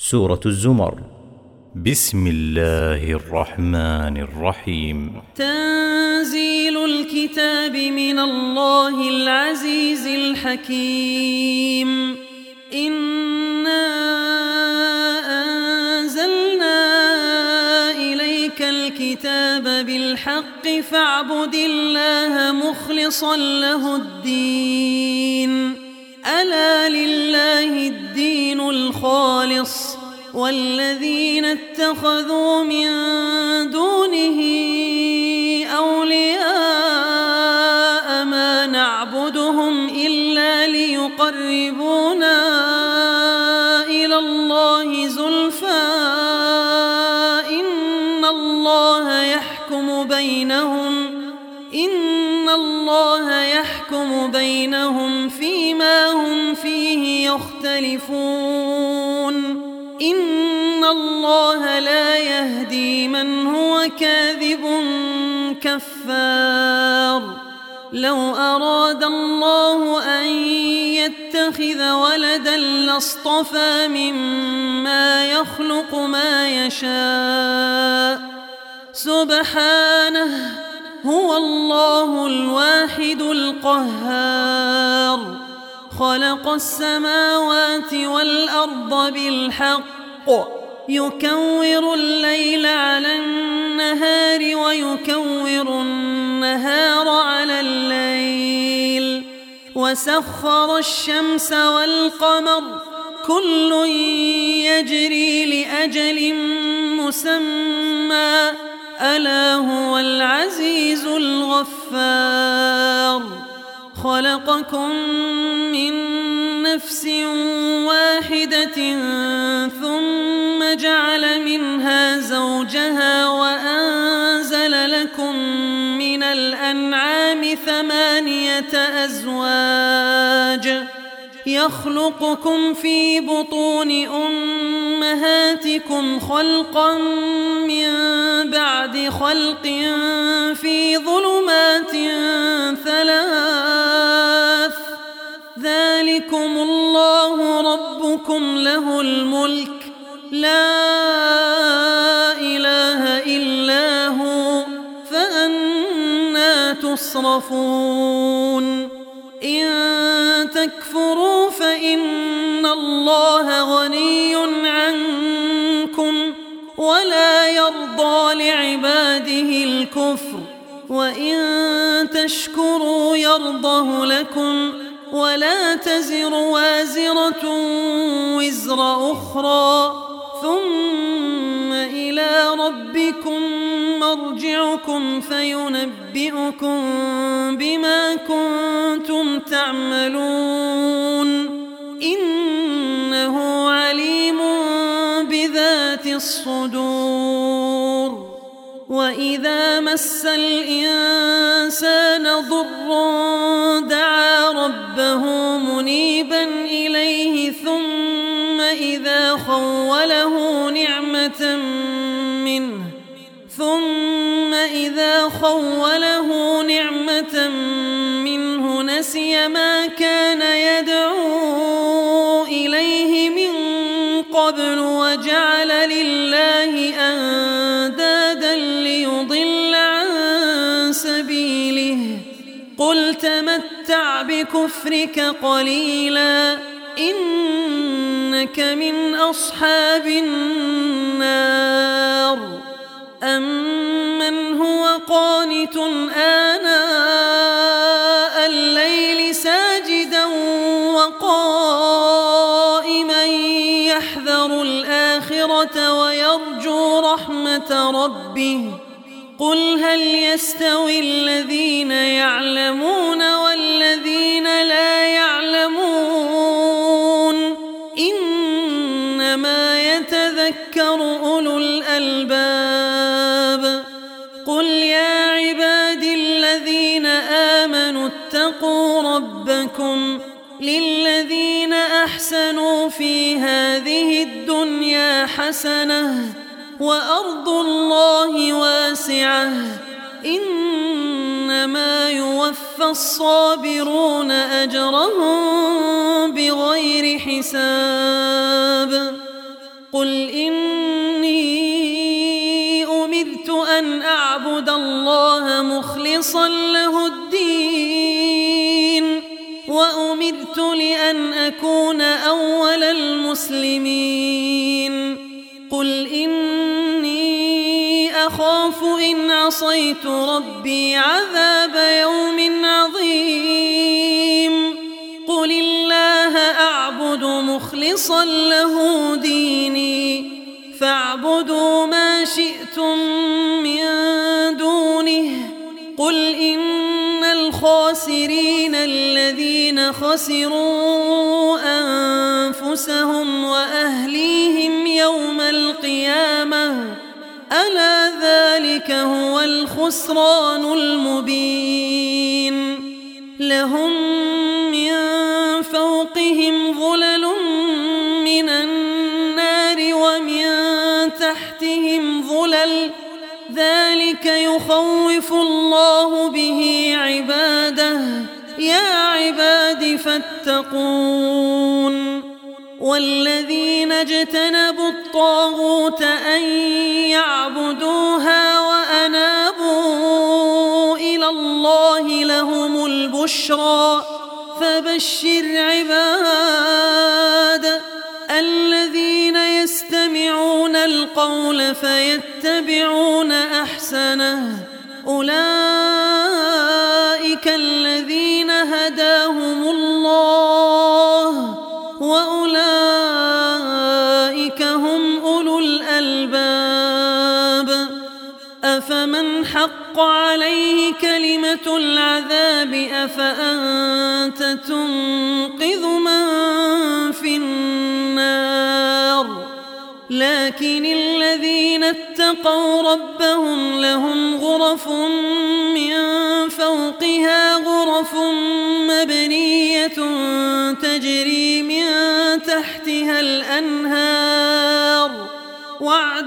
سورة الزمر. بسم الله الرحمن الرحيم. تنزيل الكتاب من الله العزيز الحكيم. إنا أنزلنا إليك الكتاب بالحق فاعبد الله مخلصا له الدين. ألا لله الدين الخالص والذين اتخذوا من دونه أولياء ما نعبدهم إلا ليقربونا إلى الله زلفى إن الله يحكم بينهم فيما هم فيه يختلفون. إن الله لا يهدي من هو كاذب كفار. لو أراد الله أن يتخذ ولدا لاصطفى مما يخلق ما يشاء سبحانه هو الله الواحد القهار. خلق السماوات والأرض بالحق يكور الليل على النهار ويكور النهار على الليل وسخر الشمس والقمر كل يجري لأجل مسمى ألا هو العزيز الغفار. خلقكم من نفس واحدة ثم جعل منها زوجها وأنزل لكم من الأنعام 8 أزواج يخلقكم في بطون أمهاتكم خلقا من بعد خلق في ظلمات 3 ذلكم الله ربكم له الملك لا إله إلا هو فأنى تصرفون. إن تكفروا فإن الله غني عنكم ولا يرضى لعباده الكفر وإن تشكروا يرضه لكم ولا تزر وازرة وزر أخرى ثم إلى ربكم مرجعكم فينبئكم بما كنتم تعملون. إنه عليم بذات الصدور. وإذا مس الإنسان ضر دعا ربه منيبا إليه ثم إذا خوله نعمة منه نسي ما كان يدعو إليه من قبل وجعل لله أندادا ليضل عن سبيله. قل تمتع بكفرك قليلا إنك من أصحاب النار. أمن هو قانت آناء الليل ساجدا وقائما يحذر الآخرة ويرجو رحمة ربه قل هل يستوي الذين يعلمون والذين لا يعلمون إنما يتذكر أولو الألباب. قل يا عبادي الذين آمنوا اتقوا ربكم للذين أحسنوا في هذه الدنيا حسنة وأرض الله واسعة إنما يوفى الصابرون أجرهم بغير حساب. قل إني أمرت أن أعبد الله مخلصا له الدين وأمرت لأن أكون أول المسلمين قل إني أخاف إن عصيت ربي عذاب يوم عظيم قل الله أعبد مخلصا له ديني فاعبدوا ما شئتم من دونه قل إن الخاسرين الذين خسروا أنفسهم وأهليهم يوم القيامة ألا ذلك هو الخسران المبين لهم من فوقهم ظلل من النار ومن تحتهم ظلل ذلك يخوف الله به عباده يا عباد فاتقون والذين اجتنبوا الطاغوت أن يعبدوها وأنابوا إلى الله لهم البشرى فبشر عباد الذين يستمعون القول فيتبعون أحسنه أولئك الذين هداهم الله وأولئك هم أولو الألباب أفمن حق عليه كلمة العذاب أفأنت تنقذ من في النار لكن الذين اتقوا ربهم لهم غرف من فوقها غرف مبنية تجري من تحتها الأنهار وعد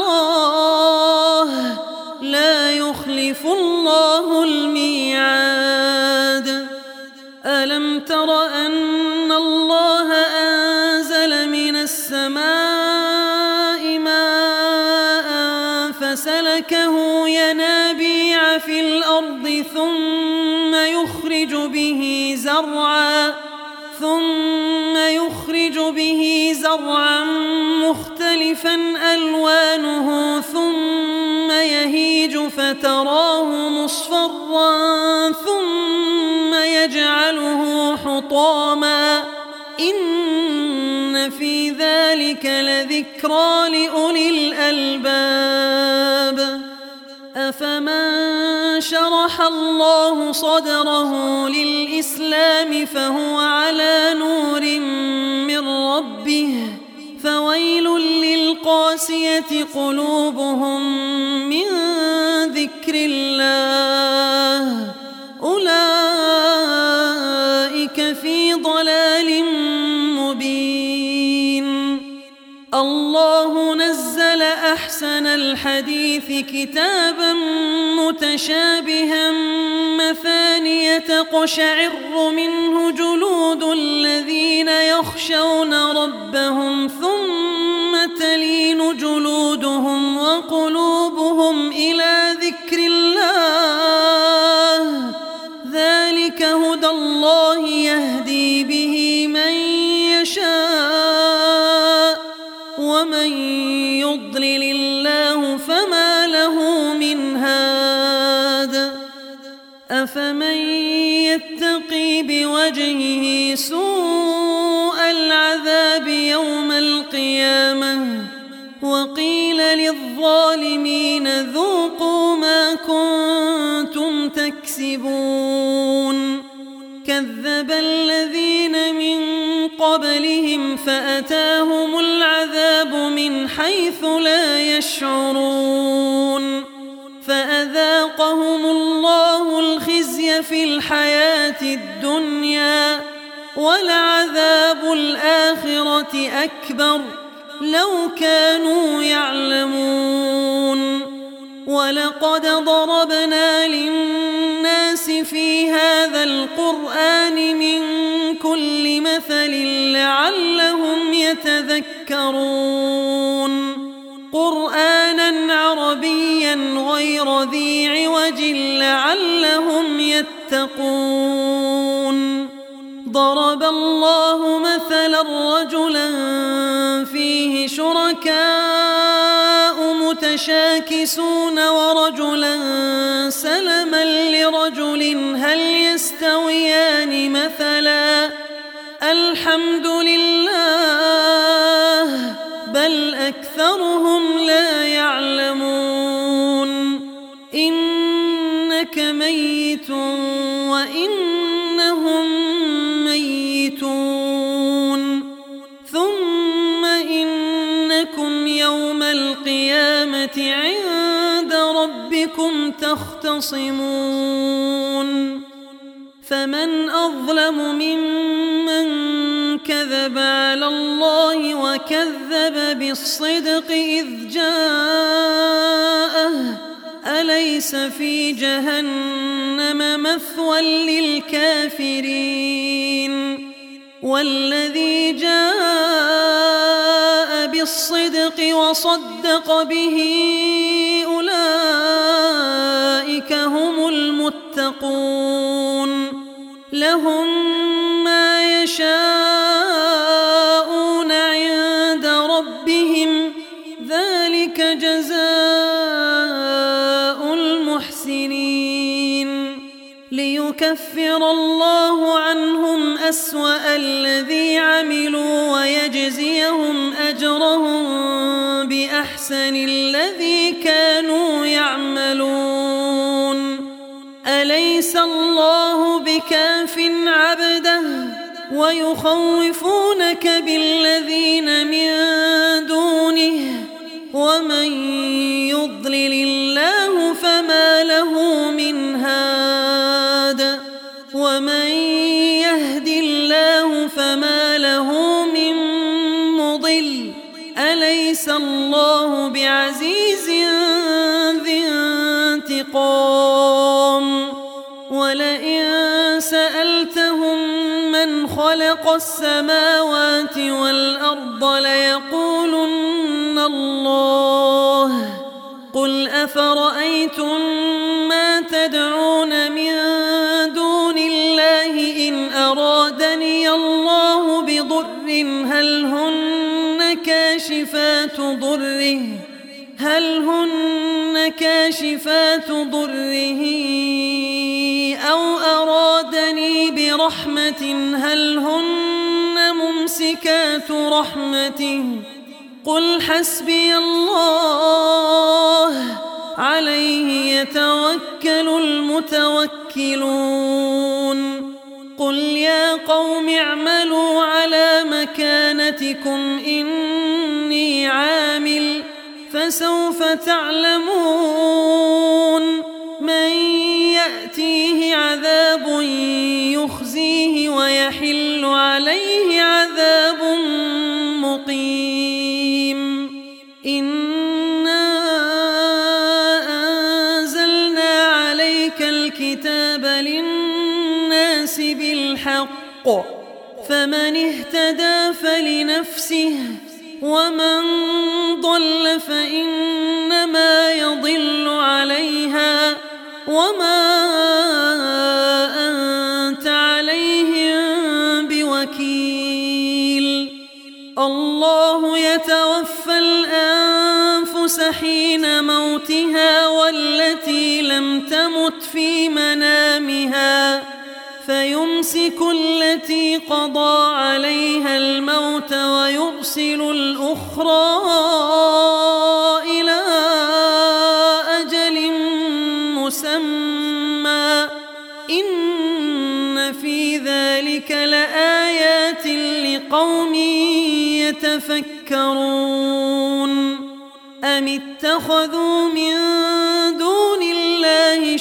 الله لا يخلف الله الميعاد ألم تر أن الله أنزل من السماء ماء فسلكه ينابيع في الأرض ثم يخرج به زرعا مختلفا ألوانه ثم يهيج فتراه مصفرا ثم يجعله حطاما إن في ذلك لذكرى لأولي الألباب أفمن شرح الله صدره للإسلام فهو على نور من ربه فويل للقاسية قلوبهم من ذكر الله أولئك في ضلال مبين الله نزل أحسن الحديث كتابا متشابها مثانية تقشعر منه جلود الذين يخشون ربهم ثم تلين جلودهم وقلوبهم إلى ذكر الله ذلك هدى الله يهدي به من يشاء ومن يضلل الله فما له من هاد أفمن يتقي بوجهه سوء العذاب يوم القيامة وقيل للظالمين ذوقوا ما كنتم تكسبون كذب الذين من قبلهم فأتاهم العذاب من حيث لا يشعرون فأذاقهم الله الخزي في الحياة الدنيا ولعذاب الآخرة أكبر لو كانوا يعلمون ولقد ضربنا للناس في هذا القرآن من كل مثل لعلهم يتذكرون قولا غير ذي عوج لعلهم يتقون. ضرب الله مثلا رجلا فيه شركاء متشاكسون ورجلا سلما لرجل هل يستويان مثلا الحمد لله بل أكثرهم لا يعلمون. إنك ميت وإنهم ميتون ثم إنكم يوم القيامة عند ربكم تختصمون. فمن أظلم ممن كذب على الله وكذب بالصدق إذ جاءه أليس في جهنم مثوى للكافرين. والذي جاء بالصدق وصدق به أولئك هم المتقون. لهم ما يشاءون عند ربهم ذلك جزاء المحسنين. ليكفر الله عنهم أسوأ الذي عملوا ويجزيهم أجرهم بأحسن الذي كانوا يعملون. أليس الله بكاف عبده ويخوفونك بالذين من دونه ومن يضلل الله فما له من هاد ومن يهد الله فما له من مضل. أليس الله بعزيز ذي انتقام. ولئن سألتهم من خلق السماوات والأرض ليقولن الله. قل أفرأيتم ما تدعون من دون الله إن أرادني الله بضر هل هن كاشفات ضره أو أرادني برحمة هل هن ممسكات رحمته. قل حسبي الله عليه يتوكل المتوكلون. قل يا قوم اعملوا على مكانتكم إني عامل فسوف تعلمون من يأتيه عذاب يخزيه ويحل عليه عذاب مقيم. إنا أنزلنا عليك الكتاب للناس بالحق فمن اهتدى فلنفسه ومن ضل فإنما يضل عليها وما أنت عليهم بوكيل. الله يتوفى الأنفس حين موتها والتي لم تمت في منامها فيمسك التي قضى عليها الموت ويرسل الأخرى إلى أجل مسمى. إن في ذلك لآيات لقوم يتفكرون. أم اتخذوا من دون الله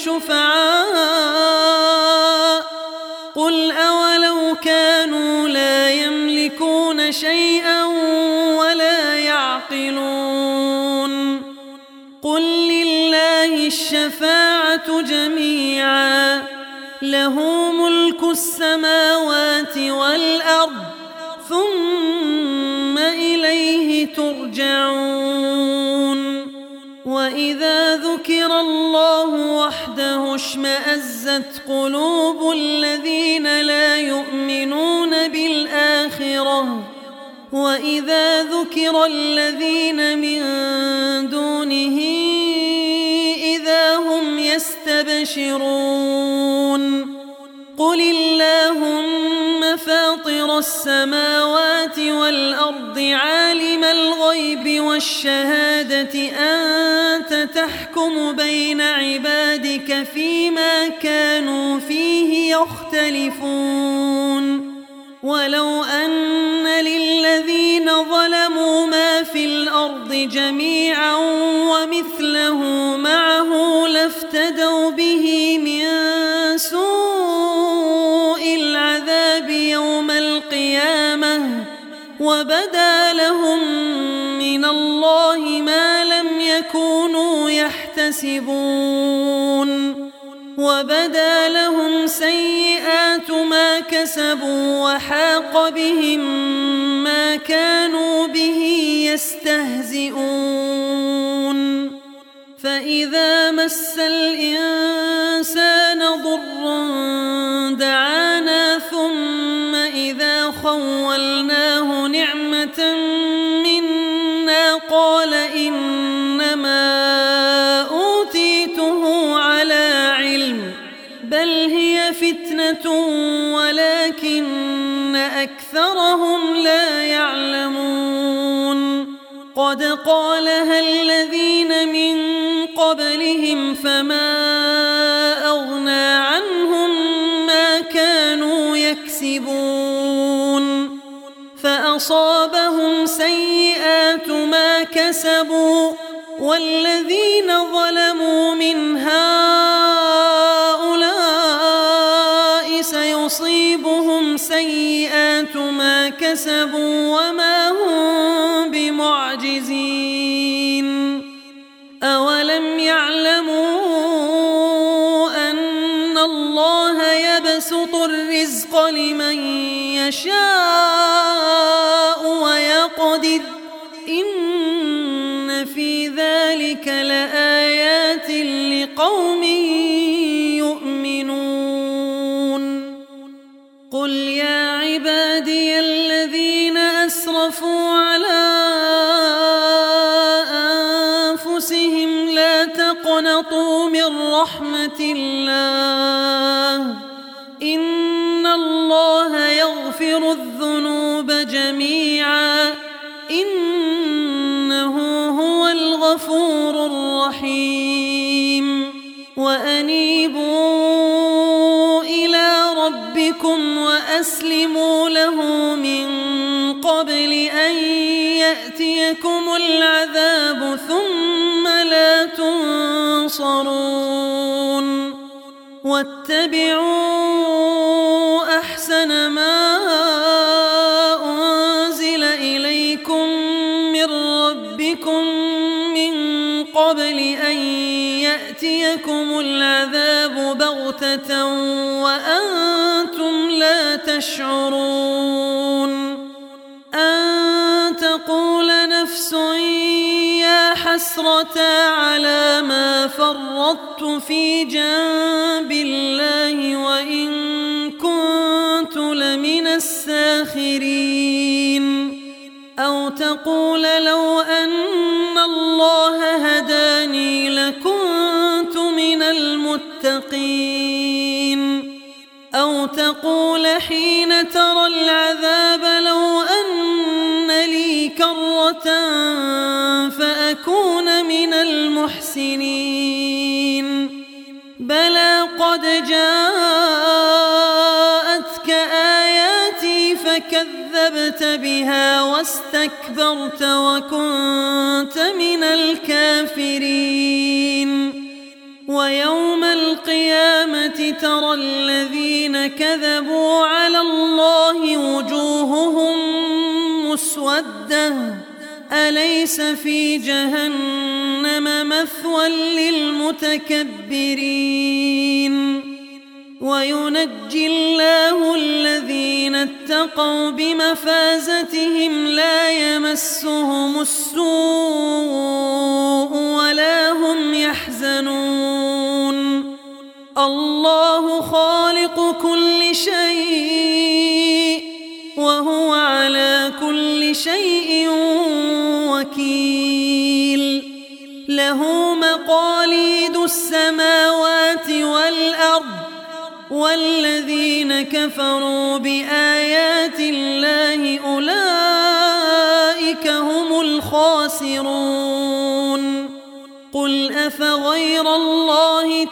شفعاء قل أولو كانوا لا يملكون شيئا ولا يعقلون. قل لله الشفاعة جميعا له ملك السماوات والأرض ثم إليه ترجعون. وإذا ذكر الله وحده اشمأزت قلوب الذين لا يؤمنون بالآخرة وإذا ذكر الذين من دونه إذا هم يستبشرون قل اللهم فاطر السماوات والأرض عالم الغيب والشهادة أنت تحكم بين عبادك فيما كانوا فيه يختلفون ولو أن للذين ظلموا ما في الأرض جميعا ومثله معه لافتدوا به من سوء العذاب يوم القيامة وبدا لهم من الله ما لم يكونوا يحتسبون وبدا لهم سيئات ما كسبوا وحاق بهم ما كانوا به يستهزئون فإذا مس الإنسان ضر دعانا ثم إذا خولناه نعمة منا قال إنما أوتيته على علم بل هي فتنة ولكن أكثرهم لا يعلمون قد قالها الذين من قبلهم فما أغنى عنهم ما كانوا يكسبون فأصابهم سيئات ما كسبوا والذين ظلموا من هؤلاء سيصيبهم سيئات ما كسبوا وما هم بمعجزين أولم يعلموا أن الله يبسط الرزق لمن يشاء ويقدر إن في ذلك لآيات لقوم يؤمنون قل يا عبادي الذين أسرفوا على أنفسهم لا تقنطوا من رحمة الله إن الله يغفر الذنوب جميعا إنه هو الغفور الرحيم وأنيبوا إلى ربكم وأسلموا له من قبل أن يأتيكم العذاب ثم لا تنصرون واتبعوا أحسن ما أنزل إليكم من ربكم من قبل أن يأتيكم العذاب بغتة وأنتم لا تشعرون أن تقول نفس يا حسرة على ما فرطت في جنب الله وإن كنت لمن الساخرين أو تقول لو أن الله هداني لكنت من المتقين أو تقول حين ترى العذاب لو أن لي كرة فأكون من المحسنين بلى قد جاءتك آياتي فكذبت بها واستكبرت وكنت من الكافرين ويوم القيامة ترى الذين كذبوا على الله وجوههم مسودة أليس في جهنم مثوى للمتكبرين وينجي الله الذين اتقوا بمفازتهم لا يمسهم السوء ولا وكيل له مقاليد السماوات والأرض والذين كفروا بآيات الله أولئك هم الخاسرون قل أفغير الله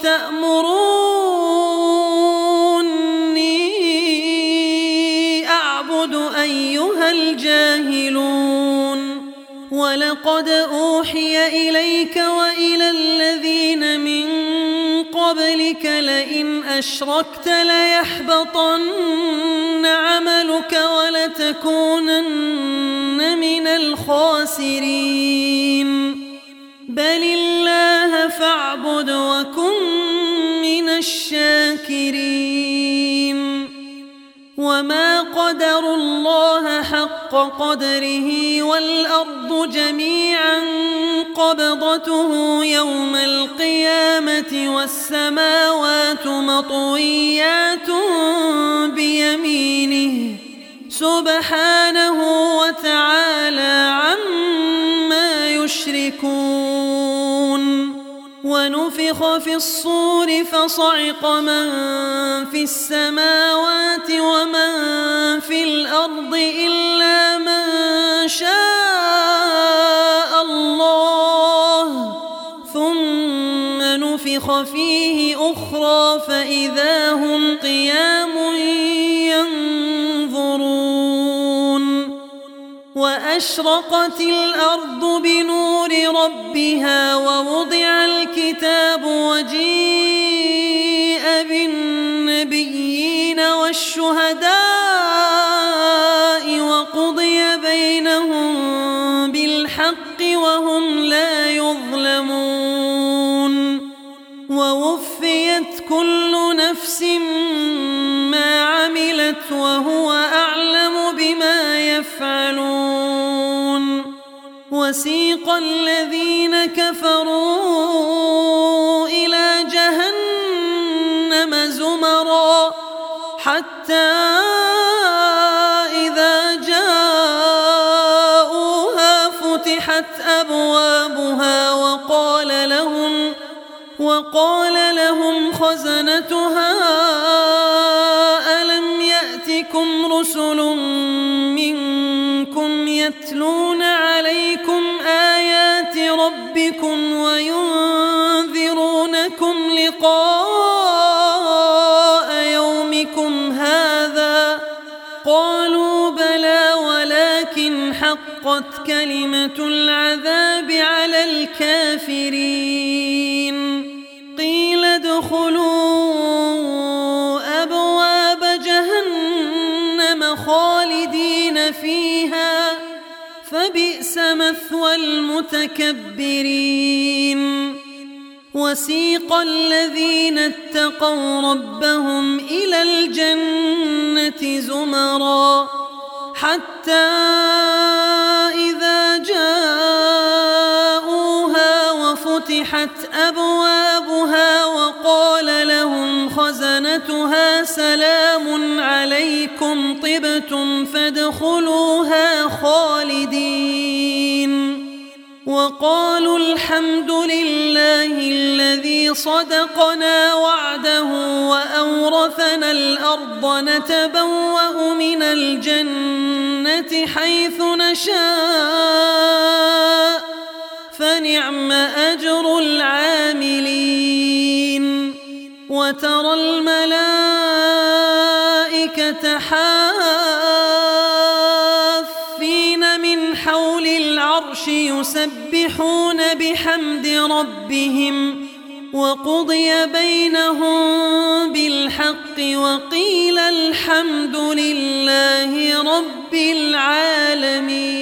تأمروني أعبد أيها الجاهلون ولقد أوحي إليك وإلى الذين من قبلك لئن أشركت ليحبطن عملك ولتكونن من الخاسرين بل الله فاعبد وكن من الشاكرين وما قدروا الله حق قدره والأرض جميعا قبضته يوم القيامة والسماوات مطويات بيمينه سبحانه وتعالى عما يشركون ونفخ في الصور فصعق من في السماوات ومن في الأرض إلا من شاء الله ثم نفخ فيه أخرى فإذا هم قيام ينظرون وأشرقت الأرض بنور ربها ووضع الكتاب وجيء بالنبيين والشهداء وقضي بينهم بالحق وهم لا يظلمون ووفيت كل نفس ما عملت وهو أعلم بما يفعلون وسيق الذين كفروا إلى جهنم زمرا حتى إذا جاءوها فتحت أبوابها وقال لهم خزنتها ألم يأتكم رسل منكم يتلون عليكم آيات ربكم وينذرونكم لقاء يومكم هذا قالوا بلى ولكن حقت كلمة العذاب على الكافرين قيل ادخلوا أبواب جهنم خالدين فيها فبئس مثوى المتكبرين وسيق الذين اتقوا ربهم إلى الجنة زمرا حتى إذا جاءوها وفتحت أبوابها وقال لهم خزنتها سلام عليكم طبتم فادخلوها خالدين وقالوا الحمد لله الذي صدقنا وعده وأورثنا الأرض نتبوأ من الجنة حيث نشاء فنعم أجر العاملين وترى الملائكة حافين من حول العرش يسبحون بحمد ربهم وقضي بينهم بالحق وقيل الحمد لله رب العالمين.